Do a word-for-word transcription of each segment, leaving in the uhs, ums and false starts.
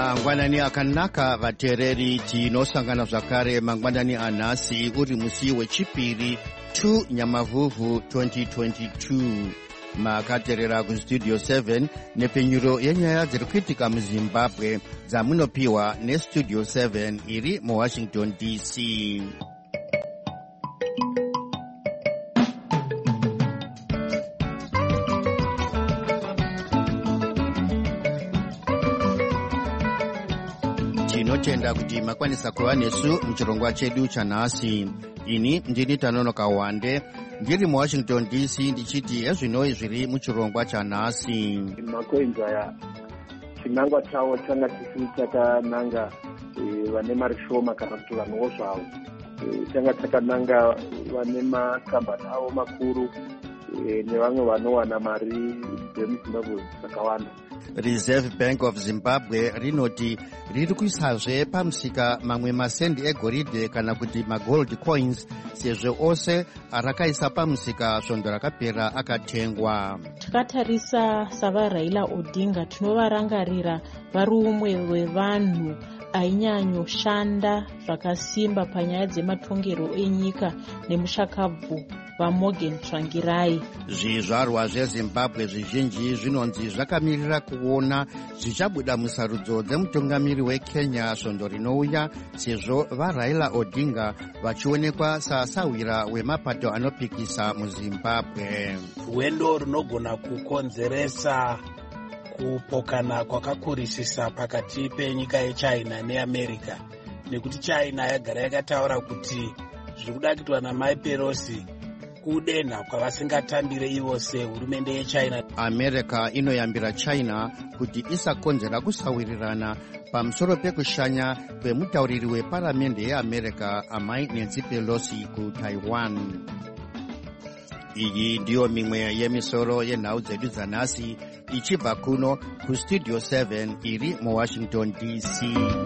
mangwanani akanaka vateereri, tinosangana zvakare mangwanani anhasi uri musi wechipiri two Nyamavhuvhu twenty twenty-two. Makateerera kustudio seven nepenyuro yenyaya dziri kuitika muZimbabwe dzamunopiwa nestudio seven iri muWashington D C. Tinotenda kuti makwanisa kuva nesu muchirongwa chedu chanhasi. Ini ndini Tanonoka Wande ndiri muWashington D C ndichiti ezvinoi zviri muchirongwa chanhasi. Makoinzi aya chinangwa chawo changa chisiri chakananga vane mari shoma kana kuti vanhuwo zvavo. Changa chakananga vane makambani avo makuru nevamwe vanowana mari dzemuZimbabwe dzakawanda. Reserve Bank of Zimbabwe rinoti riri kuisazve pamusika mamwe masendi egoridhe kana kuti magold coins sezvo ose arakaisa pamusika svondo rakapera akatengwa. Takatarisa savaRaila Odinga tinovarangarira vari umwe wevanhu ainyanyoshanda zvakasimba panyaya dzematongero enyika nemushakabvu vaMorgan Tsvangirai. Zvizvarwa zveZimbabwe zvizhinji zvinonzi zvakamirira kuona zvichabuda musarudzo dzemutungamiri weKenya svondo rinouya sezvo vaRaila Odinga vachionekwa sasahwira wemapato anopikisa muZimbabwe. Rwendo runogona kukonzeresa kupokana kwakakurisisa pakati penyika yeChina neAmerica, nekuti China yagara yakataura kuti zviri kuda kuitwa naMai Pelosi kudenha kwavasingatambire ivo sehurumende yeChina. America inoyambira China kuti isakonzera kusawirirana pamusoro pekushanya kwemutauriri weparamende yeAmerica Amai Nancy Pelosi kuTaiwan. Iyi ndiyo mimwe yemisoro yenhau dzedu dzanhasi ichibva kuno kustudio seven iri muWashington D C.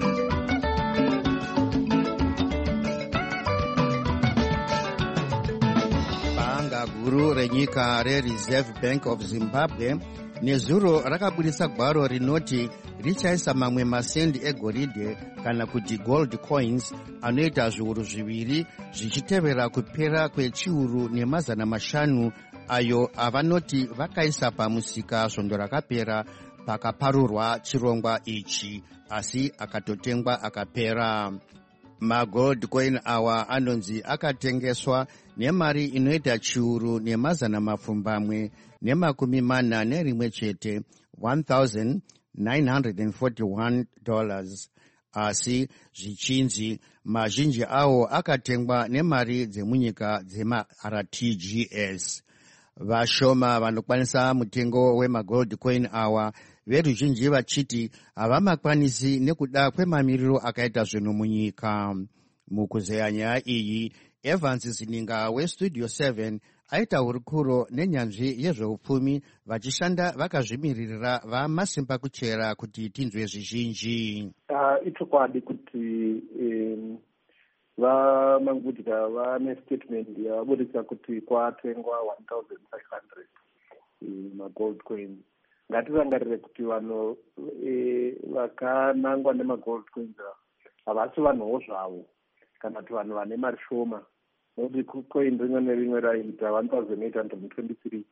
Banga guru renyika reReserve Bank of Zimbabwe nezuro rakabudisa gwaro rinoti richaisa mamwe masendi egoridhe kana kuti gold coins anoita zviuru zviviri zvichitevera kupera kwechiuru nemazana mashanu ayo avanoti vakaisa pamusika svondo rakapera pakaparurwa chirongwa ichi, asi akatotengwa akapera. Magold coin awa anonzi akatengeswa nemari inoita chiuru nemazana mapfumbamwe nemakumi mana nerimwe chete one thousand nine hundred forty-one dollars, asi zvichinzi mazhinji awo akatengwa nemari dzemunyika dzema-R T G S. Vashoma vanokwanisa mutengo wemagold coin awa veruzhinji vachiti havamakwanisi nekuda kwemamiriro akaita zvinhu munyika. Mukuzeya nyaya iyi, Evans Zininga westudio seven aita hurukuro nenyanzvi yezveupfumi vachishanda vakazvimiririra vamasimba kuchera kuti tinzwe zvizhinji. Uh, ichokwadi kuti um, vamangudya vane statement yavabudisa kuti kwatengwa one thousand five hundred um, magold coins. Ngatirangarire kuti vanhu e, vakanangwa nemagold coins havasi vanhuwo zvavo kana kuti vanhu vane mari shoma. Nekuti coin rimwe nerimwe raita one thousand eight hundred twenty-three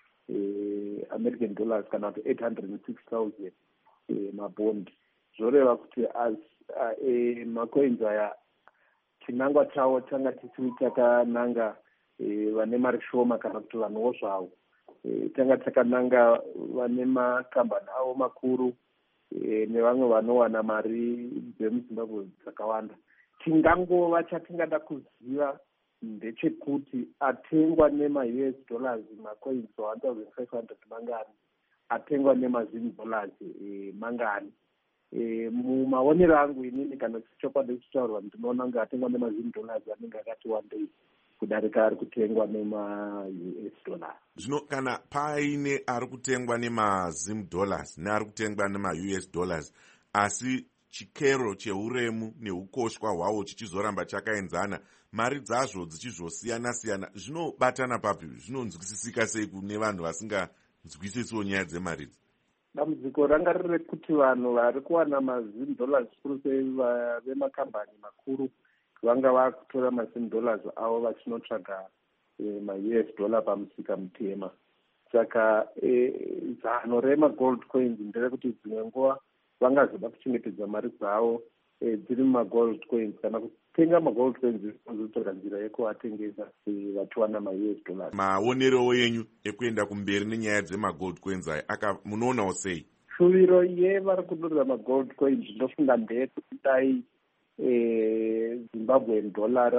e, American dollars kana kuti eight hundred six thousand e, mabond. Zvoreva kuti as e, macoins aya chinangwa chawo changa chisiri chakananga e, vane mari shoma kana kuti vanhuwo zvavo. E, changa chakananga vane makambani avo makuru e, nevamwe vanowana mari dzemuZimbabwe dzakawanda. Chingangova chatingada kuziva ndechekuti atengwa nema-U S dollars macoins one thousand five hundred mangani, atengwa nemazini dollars e, mangani. E, mumaonero angu inini kana chichokwadi chichitaurwa ndinoona kunge atengwa nemazini dollars anenge akati wandei kudarika ari kutengwa nema-U S dollars. Zvino kana paine ari kutengwa nemazim dollars neari kutengwa nema-U S dollars, asi chikero cheuremu neukoshwa hwawo chichizoramba chakaenzana, mari dzazvo dzichizosiyana-siyana, zvinobatana papi? Zvinonzwisisika sei kune vanhu vasinganzwisisiwo nyaya dzemari idzi? dambudziko ranga riri rekuti vanhu vari kuwana mazim dollars zvikuru sei vemakambani makuru vanga vakutora mazim dollars avo vachinotsvaga ma-U S dollar pamusika mutema. Saka zano remagold coins nderekuti dzimwe nguva vangazoda kuchengetedza mari dzavo dziri mumagold coins kana kutenga magold coins ozotora nzira yekuatengesa vachiwana ma-U S dollars. Maonerewo yenyu ekuenda kumberi nenyaya dzemagold coins aya aka munoonawo sei? Shuviro yevari kudurira magold coins ndofunga ndeyekuti dai Zimbabwean dollar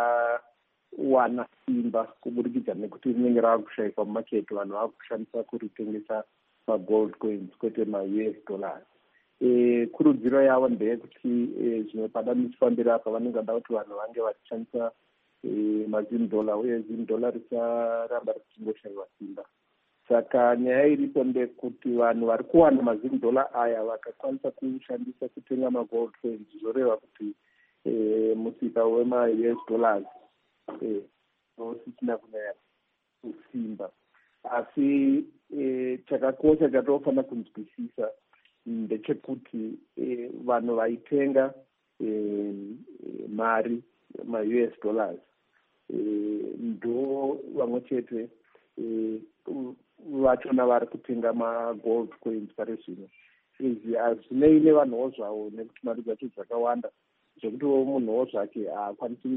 rawana simba kuburikidza nekuti rinenge rava kushayikwa mumaketi, vanhu vava kushandisa kuritengesa magold coins kwete ma-U S dollars. E, kurudziro yavo ndeyekuti zvimwe pada michifambira apa vanenge vada kuti vanhu vange vachishandisa e, mazim dollar uye zim dollar risaramba richingoshayiwa simba. Saka nyaya iripo ndekuti vanhu vari kuwana mazim dollar aya vakakwanisa kushandisa kutenga magold coins zvoreva kuti e, musika wema-U S dollars usisina kunyanya kusimba. Asi e, chakakosha chatinofanira kunzwisisa ndechekuti e, vanhu vaitenga e, mari ma-U S dollars e, ndo vamwe chete e, vachona vari kutenga magold coins pari zvino. Izvi hazvinei nevanhuwo zvavo nekuti mari dzacho dzakawanda zvekutiwo munhuwo zvake haakwanisi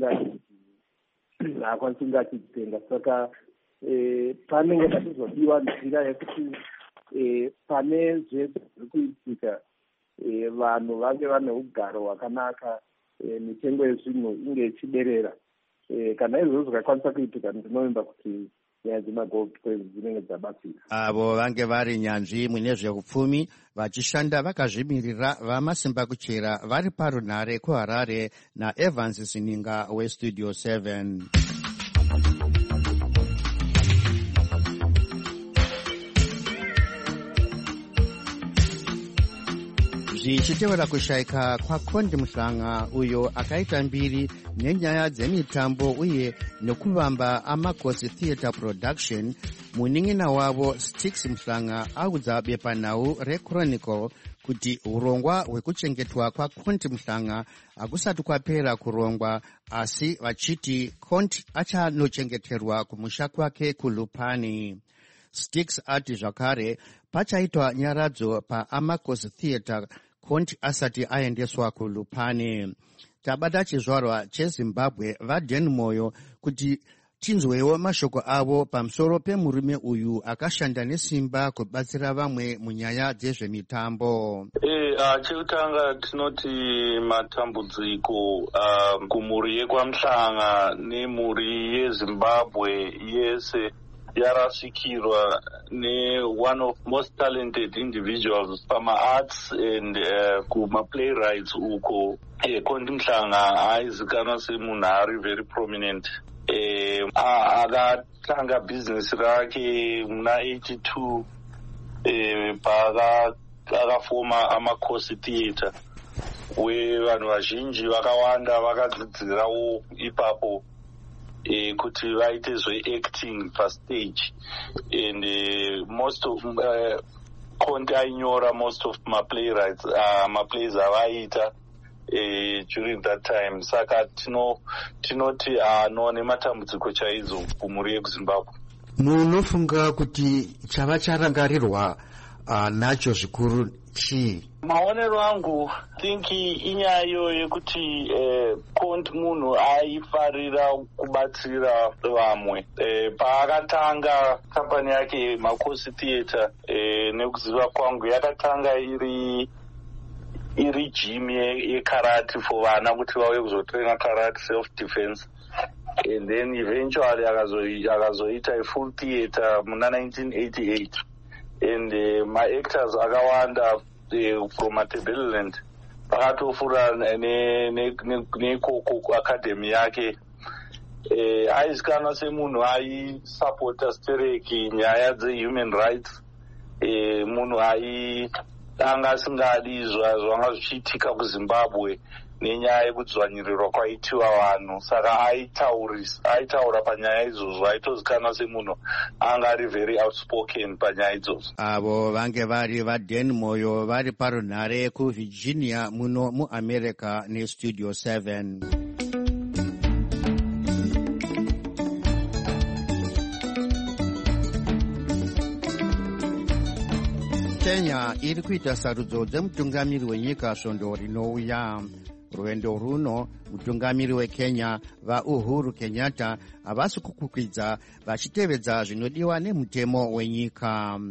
haakwanisi kunge achidzitenga. Saka e, panenge pachizodiwa nzira yekuti e, pane zvese zviri kuitika e, vanhu vange vane ugaro hwakanaka, e, mitengo yezvinhu inge ichiderera. E, kana izvozvo zvikakwanisa kuitika ndinovimba kuti nyaya dzemagold coins dzinenge dzabatsira. Avo vange vari nyanzvi mune zveupfumi vachishanda vakazvimirira vamasimba kuchera vari parunhare kuHarare naEvans Sininga weStudio seven. zvichitevera kushayika kwaKondi Muhlanga uyo akaita mbiri nenyaya dzemitambo uye nekuvamba amakosi theatre production, munin'ina wavo Sticks Muhlanga audza bepanhau reChronicle kuti urongwa hwekuchengetwa kwaKondi Muhlanga hakusati kwapera kurongwa, asi vachiti Kondi achanochengeterwa kumusha kwake kuLupani. Sticks ati zvakare pachaitwa nyaradzo paAmakosi Theatre Kondi asati aendeswa kuLupani. Tabata chizvarwa cheZimbabwe vaDen Moyo kuti tinzwewo mashoko avo pamusoro pemurume uyu akashanda nesimba kubatsira vamwe munyaya dzezvemitambo. Eh, uh, chekutanga tinoti matambudziko uh, kumhuri yekwaMuhlanga nemhuri yeZimbabwe yese yarasvikirwa ne one of most talented individuals pama-arts and uh, kuma-playwrights uko. Eh, Kondi Muhlanga aizikanwa semunhu ari very prominent. Eh, akatanga business rake muna eighty-two eh, paakafoma amakosi theatre we vanhu vazhinji vakawanda vakadzidzirawo ipapo eh, kuti vaite zveacting pastage and eh, most of uh, Kondi ainyora most of maplaywrights uh, maplays avaiita Eh, during that time. Saka tino tinoti ano nematambudziko chaidzo kumhuri yekuZimbabwe. Munofunga kuti chava charangarirwa uh, nacho zvikuru chii? Maonero angu thinki inyayo yekuti eh, Kondi munhu aifarira kubatsira vamwe. Eh, paakatanga kampani yake Makosi Theatre eh, nekuziva kwangu yakatanga iri iri gym yekarate for vana kuti vauye kuzotraina karate self defense, and then eventually akazoita full theatre muna nineteen eighty-eight, and uh, ma-actors akawanda uh, from Matabeleland vakatofura nekoko academy yake. Uh, aizikanwa semunhu aisupporta stereki nyaya dzehuman rights, uh, munhu ai anga asingadi zvanga zvichiitika kuzimbabwe nenyaya yekudzvanyirirwa kwaitiwa vanhu. Saka aitaura panyaya idzodzo, aitozikanwa semunhu anga ari very outspoken panyaya idzodzo. Avo vange vari vaDan Moyo vari parunhare kuvirginia muno muamerica nestudio seven. Kenya iri kuita sarudzo dzemutungamiri wenyika svondo rinouya. Rwendo runo mutungamiri weKenya vaUhuru Kenyatta havasi kukwikwiza vachitevedza zvinodiwa nemutemo wenyika.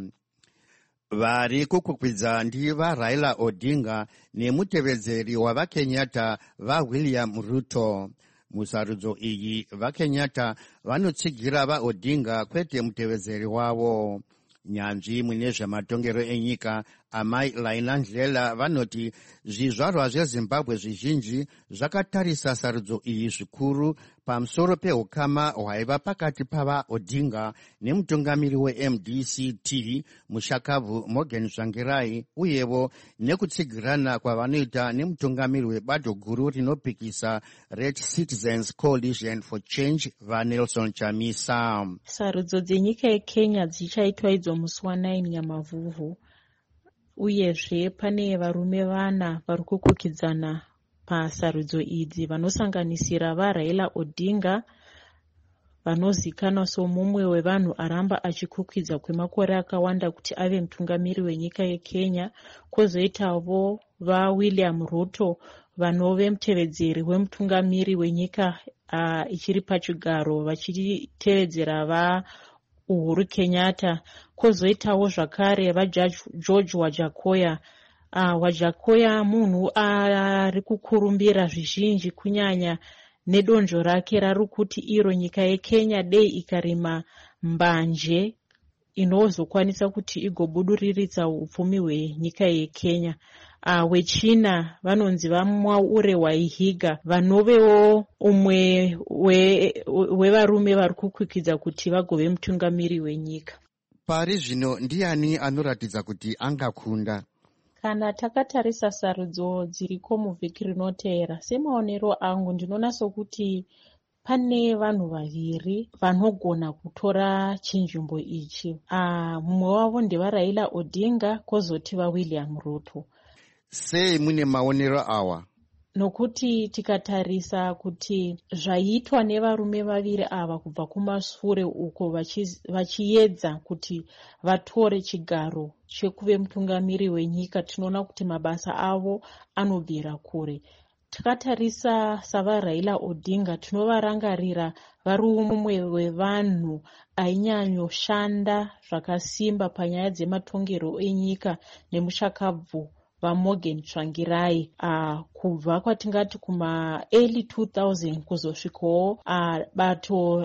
Vari kukwikwiza ndiva Raila Odinga nemutevedzeri wavaKenyatta vaWilliam Ruto. Musarudzo iyi vaKenyatta vanotsigira vaOdinga kwete mutevedzeri wavo. Nyanzvi mune zvematongero enyika amai Laina Ndlela vanoti zvizvarwa zveZimbabwe zvizhinji zvakatarisa sarudzo iyi zvikuru pamusoro peukama hwaiva pakati pavaOdinga nemutungamiri weM D C T mushakabvu Morgan Tsvangirai uyevo nekutsigirana kwavanoita nemutungamiri webato guru rinopikisa Red Citizens Coalition for Change vaNelson Chamisa. Sarudzo dzenyika yeKenya dzichaitwa idzo musi wa9 Nyamavhuvhu. Uyezve pane varume vana vari kukukidzana pasarudzo idzi vanosanganisira vaRaila Odinga vanozikanwa somumwe wevanhu aramba achikukwidza kwemakore akawanda kuti ave mutungamiri wenyika yeKenya. Kwozoitavo vaWilliam Ruto vanove mutevedzeri wemutungamiri wenyika uh, ichiri pachigaro vachitevedzera va Uhuru Kenyatta. Kwozoitawo zvakare vaGeorge Wajakoya. Uh, Wajakoya munhu ari kukurumbira zvizhinji kunyanya nedonzvo rake rari kuti iro nyika yeKenya dei ikarima mbanje inozokwanisa kuti igobuduriridza upfumi hwenyika yeKenya. Uh, wechina vanonzi vaMwaure Waihiga vanovewo umwe wevarume vari kukwikidza kuti vagove mutungamiri wenyika. Pari zvino ndiani anoratidza kuti angakunda? Kana takatarisa sarudzo dziriko muvhiki rinoteera, semaonero angu ndinoona sokuti pane vanhu vaviri vanogona kutora chinzvimbo ichi. Uh, mumwe wavo ndevaRaila Odinga kwozoti vaWilliam Ruto. Sei mune maonero awa? Nokuti tikatarisa kuti zvaitwa nevarume vaviri ava kubva kumashure uko vachiedza kuti vatore chigaro chekuve mutungamiri wenyika, tinoona kuti mabasa avo anobvira kure. Tikatarisa savaRaila Odinga tinovarangarira vari umwe wevanhu ainyanyoshanda zvakasimba panyaya dzematongero enyika nemushakabvu vaMorgan Tsvangirai uh, kubva kwatingati kuma early two thousand kuzosvikawo uh, bato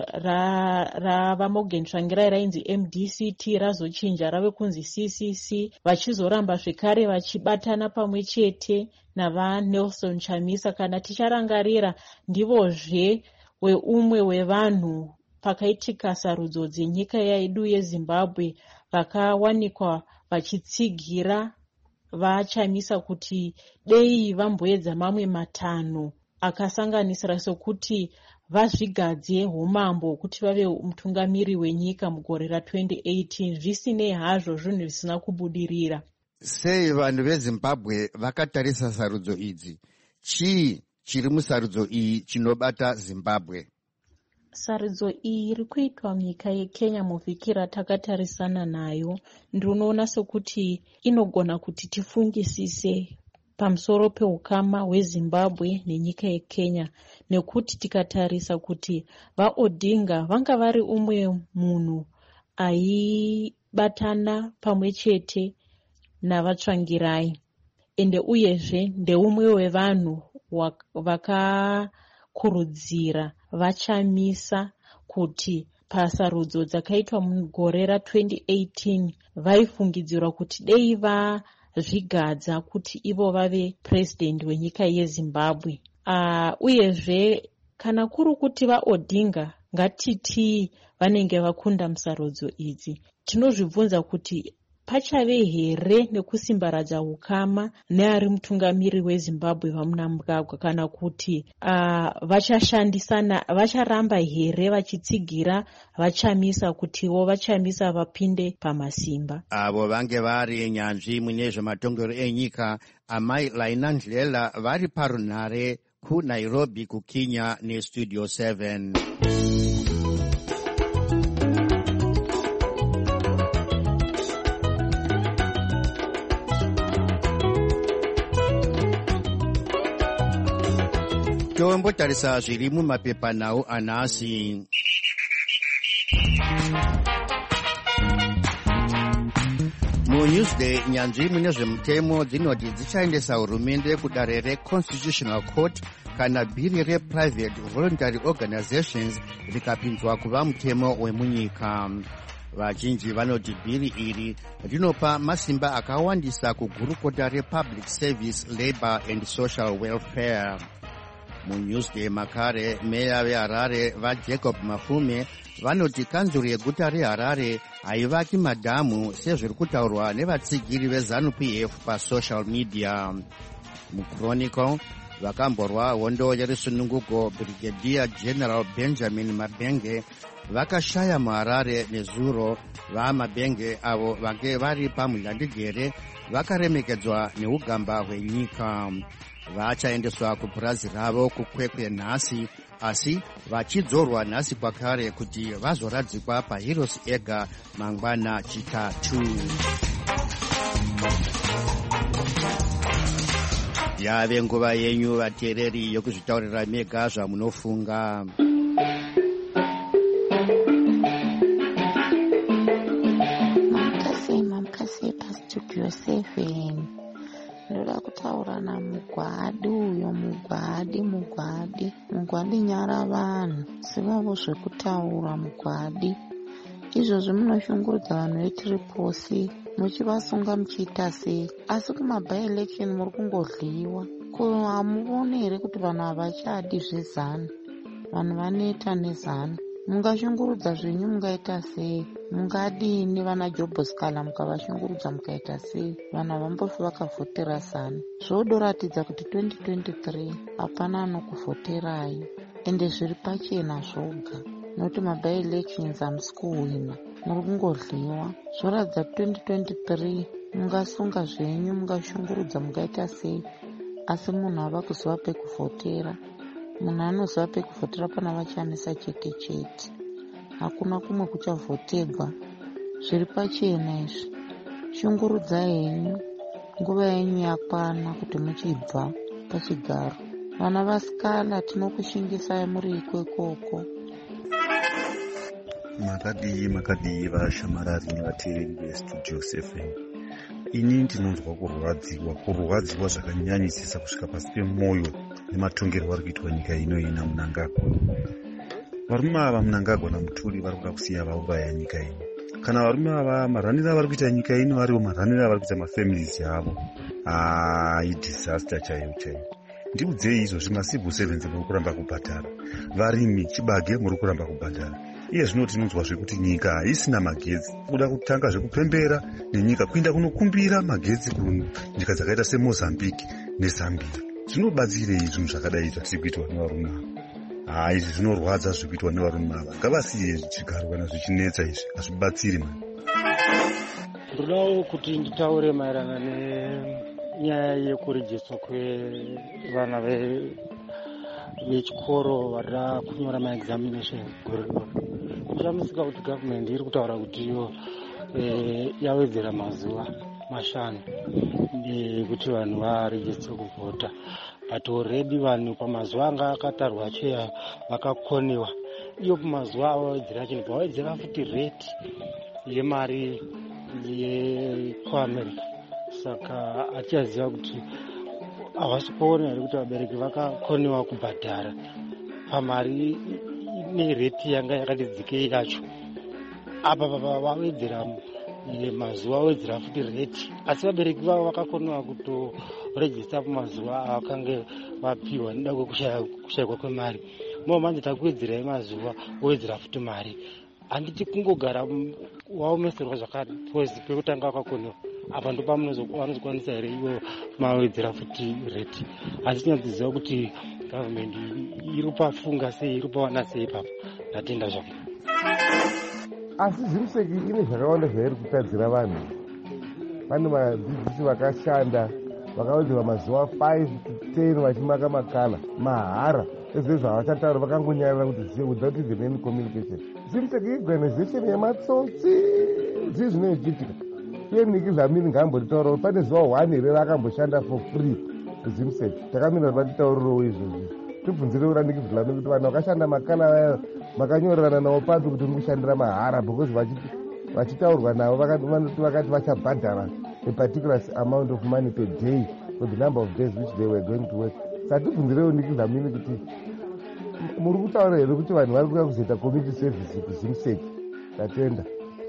ravaMorgan ra Tsvangirai rainzi M D C T razochinja rave kunzi C C C, vachizoramba zvekare vachibatana pamwe chete navaNelson Chamisa. Kana ticharangarira ndivozve weumwe wevanhu pakaitika sarudzo dzenyika yedu yeZimbabwe vakawanikwa vachitsigira vaChamisa kuti dei vamboedza mamwe matanho akasanganisira sokuti vazvigadze humambo kuti vave mutungamiri wenyika mugore ra twenty eighteen. Zvisinei hazvo zvinhu zvisina kubudirira. Sei vanhu veZimbabwe vakatarisa sarudzo idzi? Chii chiri musarudzo iyi chinobata Zimbabwe? Sarudzo iyi iri kuitwa munyika yeKenya muvhiki ratakatarisana nayo. Ndinoona sokuti inogona kuti tifungisise pamusoro peukama hweZimbabwe nenyika yeKenya, nekuti tikatarisa kuti vaOdinga vanga vari umwe munhu aibatana pamwe chete navaTsvangirai, ende uyezve ndeumwe wevanhu vakakurudzira vaChamisa kuti pasarudzo dzakaitwa mugore ra twenty eighteen vaifungidzirwa kuti dei vazvigadza kuti ivo vave president wenyika yeZimbabwe. Uh, uyezve kana kuri kuti vaOdinga ngatiti vanenge vakunda musarudzo idzi, tinozvibvunza kuti pachave here nekusimbaradza ukama neari mutungamiri wezimbabwe vaMnangagwa, kana kuti uh, vachashandisana, vacharamba here vachitsigira vachamisa kutiwo vachamisa vapinde pamasimba. Avo vange vari nyanzvi mune zvematongero enyika amai Laina Ndlela vari parunhare kuNairobi kuKenya neStudio seven. Tombotarisa zviri mumapepanhau anhasi. MuNewsday nyanzvi mune zvemutemo dzinoti dzichaendesa hurumende kudare reConstitutional Court kana bhiri rePrivate Voluntary Organizations rikapinzwa kuva mutemo wemunyika. Vazhinji vanoti bhiri iri rinopa masimba akawandisa kugurukota rePublic Service, Labour and Social Welfare. MuNewsday makare meya veHarare vaJacob Mafume vanoti kanzuro yeguta reHarare haivaki madhamu sezviri kutaurwa nevatsigiri veZANU-P F pasocial media. MuChronicle vakamborwa hondo yerisununguko Brigadier General Benjamin Mabenge vakashaya muHarare nezuro. VaMabenge avo vange vari pamunyandigere vakaremekedzwa neugamba hwenyika. Vachaendeswa kupurazi ravo kukwekwe nhasi, asi vachidzorwa nhasi kwakare kuti vazoradzikwa paHeroes ega mangwana chitatu. Yave nguva yenyu vateereri yokuzvitaurira mega zvamunofunga. Mamukase paStudio seven. Ndoda kutaura namugwadi uyo, mugwadi mugwadi mugwadi nyara vanhu sivavo zvekutaura. Mugwadi izvozvi munoshungurudza vanhu vetiriposi muchivasunga muchiita sei? Asi kumaby-election muri kungodliwa. Ko hamuoni here kuti vanhu havachadi zvezano? Vanhu vaneta nezano. Mungashungurudza zvenyu mungaita sei? Mungadini vana Jobboskala mukavashungurudza mukaita sei? Vanhu havambofi vakavhotera zano. Zvodoratidza kuti twenty twenty-three hapana anokuvhoterai, ende zviri pachena zvoga, nokuti maby-elections hamusi kuhwina, muri kungodliwa. Zvoratidza kuti twenty twenty-three mungasunga zvenyu, mungashungurudza mungaita sei, asi munhu hava kuziva pekuvhotera. Munhu anoziva pekuvhotera pana vachamisa chete chete, hakuna kumwe kuchavhotegwa. Zviri pachena izvi. Shungurudzai henyu, nguva yenyu yakwana kuti muchibva pachigaro. Vana vasikala tinokushingisai muri ikokoko. Makadii makadii vashamarari nevateereri veStudio seven. Ini ndinonzwa kurwadziwa, kurwadziwa zvakanyanyisisa kusvika pasi pemwoyo nematongerwo ari kuitwa nyika ino ina Mnangagwa. Varume ava Mnangagwa naMuturi vari kuda kusiya vauraya nyika ino. Kana varume ava maranira avari kuita nyika ino ariwo maranira avari kuita mafamilies avo. Ah, idisaster chaiyo chaiyo. Ndiudzei izvozvi macivil servants muri kuramba kubhadhara, varimi chibage muri kuramba kubhadhara. Iye zvino tinonzwa zvekuti nyika haisina magetsi, kuda kutanga zvekupembera nenyika kuinda kunokumbira magetsi kunyika dzakaita seMozambique neZambia. Zvinobatsirei zvinhu zvakadai zvatiri kuitwa nevarume ava? Ah, izvi zvinorwadza zviri kuitwa nevarume ava. Ngavasiye zvichigaro kana zvichinetsa izvi, hazvibatsiri mani. Ndodawo kuti nditaure maererano nenyaya yekurejiswa kwevana vechikoro varida kunyora maexamination gore rino. Kuchamisika kuti gavhumende iri kutaura kuti iyo yawedzera mazuva mashanu kuti vanhu varejistre kuvhota, but already vanhu pamazuva anga akatarwa cheya vakakoniwa. Iyo pamazuva avawedzera chinhu vawedzera futi rate yemari yekuAmerica. Saka achiziva kuti havasi kuona here kuti vabereki vakakoniwa kubhadhara pamari nereti yanga yakati dzikei yacho. Apa vawedzera mazuva awedzera futi reti, asi vabereki vavo vakakoniwa kutorejista pamazuva avakange vapiwa nekuda kwekushayikwa kwemari. Mo manje takuwedzerai mazuva owedzera futi mari. handiti kungogara waomeserwa zvakati pozi pekutanga wakakoniwa apa ndo pavanozokwanisa here ivo mawedzera futi reti. Asi tinyadziziva kuti gavhumendi iri pafunga sei, iri pawana sei ipapo. Ndatenda zvako. Asi Zimuseki ine zvakawanda zvairi kutadzira vanhu. Pane vadzidzisi vakashanda vakawedzerwa mazuva five to ten vachimaka makala mahara ezvo zvavachataura vakangonyarira kuti zive without even any communication. Zimuseki organization yematsotsi zii zvinoichitika. Iye Nikki Dlamini ngaambotitaurawo pane zuva one here rakamboshanda for free Zimuseki. Takamira kuti vatitaurirewo izvozvi. Tibvunzire ura Nikki Dlamini kuti vanhu vakashanda makala vaya makanyorerana navo papi kuti mukushandira mahara because vachitaurwa navo vanoti vakati vachabhadhara a particular amount of money per day for the number of days which they were going to work. Saka tibvunzirewo Nikki Dlamini kuti muri kutaura here kuti vanhu vari kuda kuzoita community service kuZimuseki. Tatenda.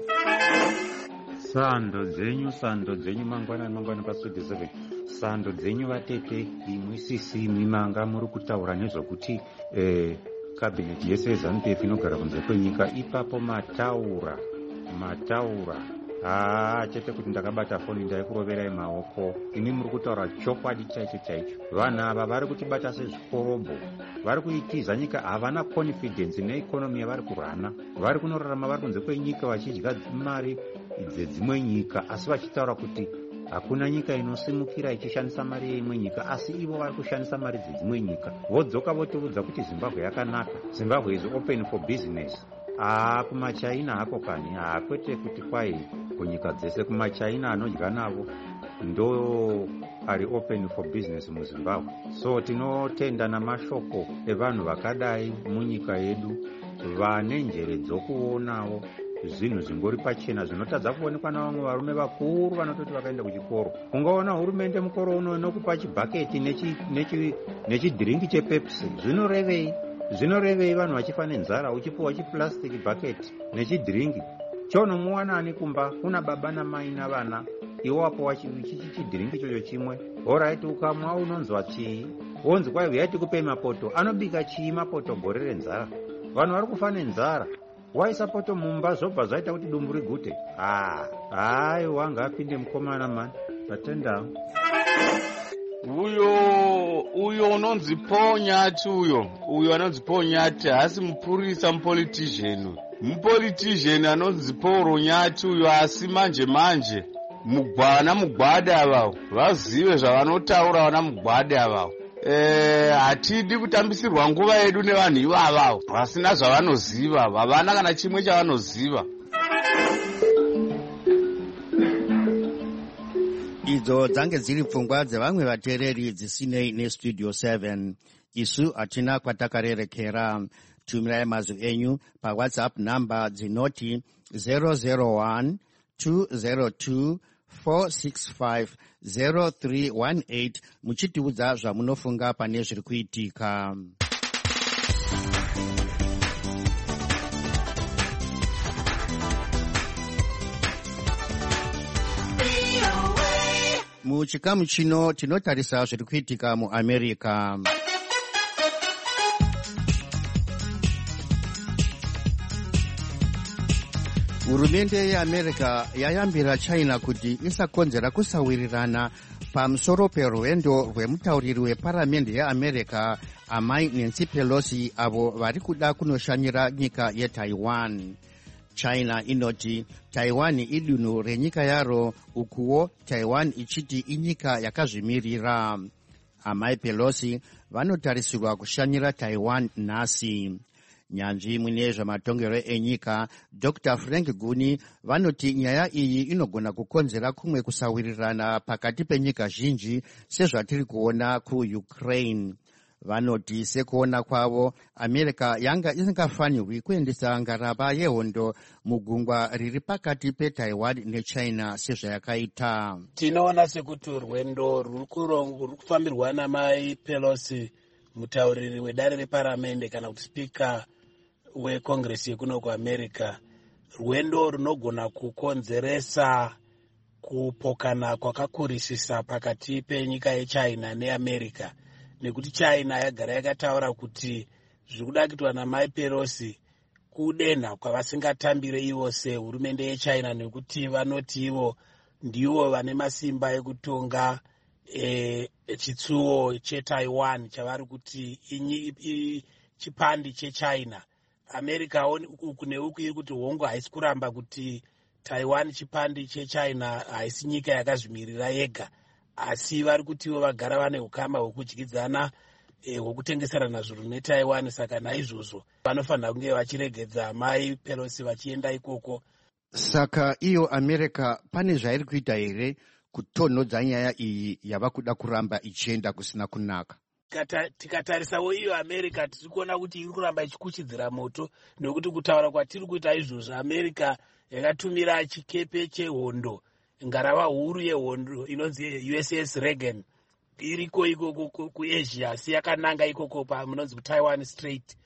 Sando dzenyu sando dzenyu mangwana mangwana pasudi seven sando dzenyu vatete imwe sisi imwe manga muri kutaura nezvokuti eh, kabineti yese yeZANU-P F inogara kunze kwenyika ipapo mataura mataura haa chete kuti ndakabata foni ndaikuroverai maoko. Ini muri kutaura chokwadi chaicho chaicho. Vanhu ava vari kutibata sezvikorobo, vari kuitiza nyika, havana confidence neikonomi yavari kurana. Vari kunorarama vari kunze kwenyika vachidya mari dzedzimwe nyika, asi vachitaura kuti hakuna nyika inosimukira ichishandisa mari yeimwe nyika, asi ivo vari kushandisa mari dzedzimwe nyika. Vodzoka votiudza kuti Zimbabwe yakanaka, Zimbabwe is open for business. Ah, kumachaina hako kani, ah, kwete kuti kwai kunyika dzese, kumachaina anodya navo ndo ari open for business muZimbabwe. So tinotenda namashoko evanhu vakadai munyika yedu vane njere dzokuonawo zvinhu zvingori pachena zvinotadza kuonekwa navamwe varume vakuru vanototi vakaenda kuchikoro. Ungaona hurumende mukoro uno inokupa chibhaketi nechidhiringi chepepsi. Zvinorevei? Zvinorevei vanhu vachifa nenzara uchipuwa chiplastic bucket nechidhiringi? Chonomuwana ani kumba? Kuna baba namai navana, iwo wapowa chidhiringi chocho chimwe. Alright, ukamwa unonzwa chii? Wonzi kwai uyai tikupei mapoto. Anobika chii mapoto gore renzara? Vanhu vari kufa nenzara. Waisa poto mumba zvobva zvaita kuti dumbu rigute. Ah, hai wanga apinde mukomana mani. Tatenda. Uyo uyo unonzi Ponyati uyo. Uyo anonzi Ponyati hasi mupurisa mupolitician. Mupolitician anonzi Paul Nyati uyo asi manje manje mugwana mugwade avavo. Vazive zvavanotaura vana mugwade avavo. Eh, hatidi kutambisirwa nguva yedu nevanhu ivavo vasina zvavanoziva, havana kana chimwe chavanoziva. Idzo dzange dziri pfungwa dzevamwe vateereri dzisinei nestudio seven. Isu hatina kwatakarerekera. Tumirai mazwi enyu paWhatsApp namba dzinoti zero zero one two zero two four six five zero three one eight muchitiudza zvamunofunga pane zviri kuitika. Muchikamu chino tinotarisa zviri kuitika muAmerica. Hurumende yeAmerica yayambira China kuti isakonzera kusawirirana pamusoro perwendo rwemutauriri weparamende yeAmerica amai Nancy Pelosi avo vari kuda kunoshanyira nyika yeTaiwan. China inoti Taiwan idunhu renyika yaro, ukuwo Taiwan ichiti inyika yakazvimirira. Amai Pelosi vanotarisirwa kushanyira Taiwan nhasi. Nyanzvi mune zvamatongero enyika Doctor Frank Guni vanoti nyaya iyi inogona kukonzera kumwe kusawirirana pakati penyika zhinji sezvatiri kuona kuUkraine. Vanoti sekuona kwavo America yanga isingafanirwi kuendesa ngarava yehondo mugungwa riri pakati peTaiwan neChina sezvayakaita. Tinoona sekuti rwendo ruri kufambirwa namai Pelosi, mutauriri wedare reparamende kana kuti spika weCongress yekuno kuAmerica, rwendo runogona kukonzeresa kupokana kwakakurisisa pakati penyika yeChina neAmerica, nekuti China yagara yakataura kuti zviri kuda kuitwa namai Pelosi kudenha kwavasingatambire ivo sehurumende yechina, nekuti vanoti ivo ndivo vane masimba ekutonga e, chitsuwo chetaiwan chavari kuti inyi chipandi chechina. America uku neuku iri kuti hongu haisi kuramba kuti Taiwan chipandi chechina, haisi nyika yakazvimirira yega, asi vari kutiwo vagara vane ukama hwekudyidzana hwekutengeserana zvinhu netaiwan. Saka naizvozvo vanofanira kunge vachiregedza mai Pelosi vachienda ikoko. Saka iyo America pane zvairi kuita here kutonhodza nyaya iyi yava kuda kuramba ichienda kusina kunaka? Tikatarisawo iyo America tiri kuona kuti iri kuramba ichikuchidzira moto, nekuti kutaura kwatiri kuita izvozvo America yakatumira chikepe chehondo, ngarava huru yehondo inonzi U S S Reagan iriko ikoko kuAsia, asi yakananga ikoko pamunonzi kuTaiwan Strait,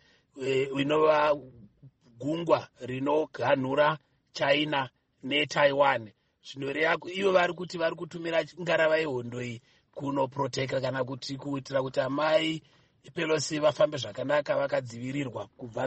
inova gungwa rinoganhura China neTaiwan. Zvinoreva ivo vari kuti vari kutumira ngarava yehondo iyi kunoproteka kana kuti kuitira kuti amai Pelosi vafambe zvakanaka vakadzivirirwa kubva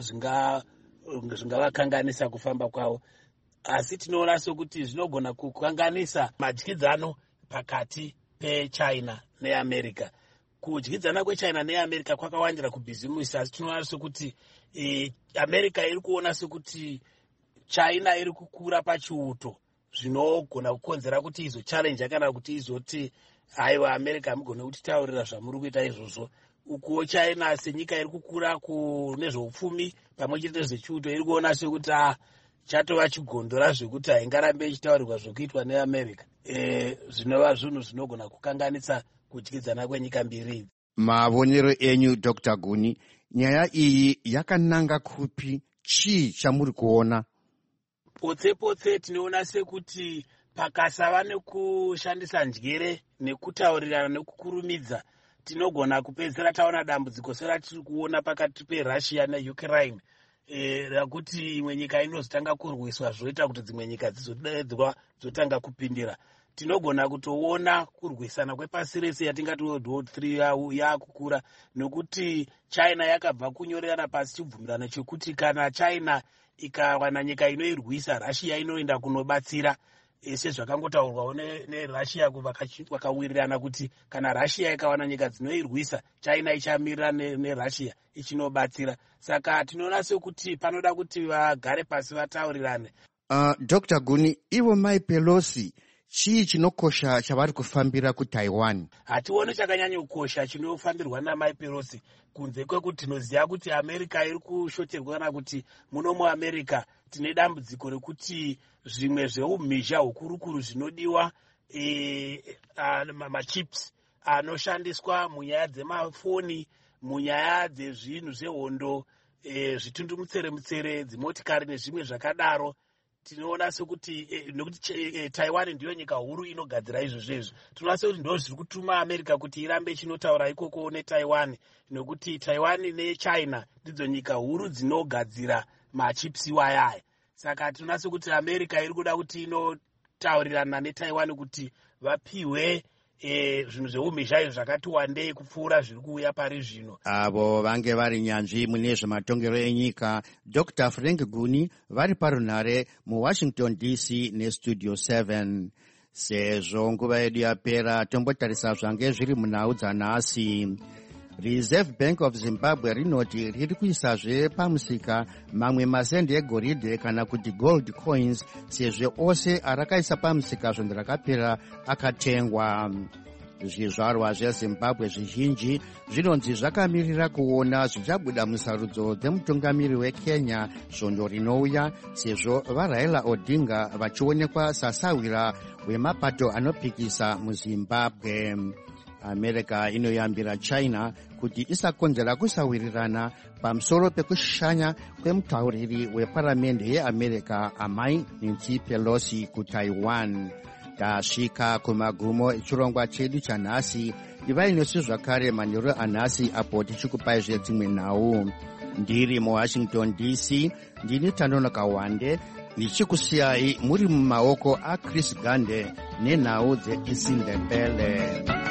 zvingavakanganisa kufamba kwavo. Asi tinoona sokuti zvinogona kukanganisa madyidzano pakati peChina neAmerica. Kudyidzana kweChina neAmerica kwakawandira kubhizimusi, asi tinoona sokuti e, America iri kuona sokuti China iri kukura pachiuto, zvinogona kukonzera kuti izo challenge kana kuti izoti haiwa America hamugone kutitaurira zvamuri kuita izvozvo. Ukuwo China senyika iri kukura kune zveupfumi pamwe chete nezvechiuto iri kuona sekuti ah chatova chigondora zvekuti haingarambe ichitaurirwa zvokuitwa neAmerica. E, zvinova zvinhu zvinogona kukanganisa kudyidzana kwenyika mbiri. Mavonero enyu Doctor Guni, nyaya iyi yakananga kupi? Chii chamuri kuona? Potse potse tinoona sekuti pakasava nekushandisa njere nekutaurirana nekukurumidza, tinogona kupedzera taona dambudziko seratiri kuona pakati peRussia neUkraine, e, rakuti imwe nyika inozotanga kurwiswa zvoita kuti dzimwe nyika dzizodedzwa dzotanga kupindira. Tinogona kutoona kurwisana kwepasi rese yatingati World War three yakukura, nekuti China yakabva kunyorerana pasi chibvumirano chekuti kana China ikawana nyika inoirwisa, Russia inoenda kunobatsira. Sezvakangotaurwawo neRussia vakawirirana kuti kana Russia ikawana nyika dzinoirwisa, China ichamirira neRussia ichinobatsira. Saka tinoona sekuti panoda kuti vagare pasi vataurirane. Uh, Doctor Guni, ivo mai Pelosi, chii chinokosha chavari kufambira kuTaiwan? Hationi chakanyanya kukosha chinofambirwa namai Pelosi, kunze kwekuti tinoziva kuti America iri kushoterwa kana kuti muno muAmerica tine dambudziko rekuti zvimwe zveumhizha hukuru zvinodiwa e, machips anoshandiswa munyaya dzemafoni, munyaya dzezvinhu zvehondo, e, zvitundumutsere mutsere, dzimotikari nezvimwe zvakadaro. Tinoona sekuti e, nekuti e, Taiwan ndiyo nyika huru inogadzira izvozvo izvo. Tinoona sekuti ndo zviri kutuma America kuti irambe ichinotaura ikoko neTaiwan, nekuti Taiwan neChina ndidzo nyika huru dzinogadzira machips iwayaya. Saka tinoona sekuti America iri kuda kuti inotaurirana neTaiwan kuti vapiwe e, zvinhu zveumhizha izvo zvakati wandei kupfuura zviri kuuya pari zvino. Avo vange vari nyanzvi mune zvematongero enyika, Doctor Frank Guni vari parunhare muWashington D C nestudio seven. Sezvo nguva yedu yapera, tombotarisa zvange zviri munhau dzanhasi. Reserve Bank of Zimbabwe rinoti riri kuisazve pamusika mamwe masendi egoridhe kana kuti gold coins, sezvo ose arakaisa pamusika zvondo rakapera akatengwa. Zvizvarwa zveZimbabwe zvizhinji zvinonzi zvakamirira kuona zvichabuda musarudzo dzemutungamiri weKenya zvondo rinouya, sezvo vaRaila Odinga vachionekwa sasawira wemapato anopikisa muZimbabwe. America inoyambira China kuti isakonzera kusawirirana pamusoro pekushanya kwemutauriri weparamende yeAmerica amai Nancy Pelosi kuTaiwan. Tasvika kumagumo echirongwa chedu chanhasi. Ivai nesu zvakare manheru anhasi apo tichikupai zvedzimwe nhau. Ndiri muWashington D C, ndini Tanono Kawande, ndichikusiyai muri mumaoko aChris Gande nenhau dzeIsindebele.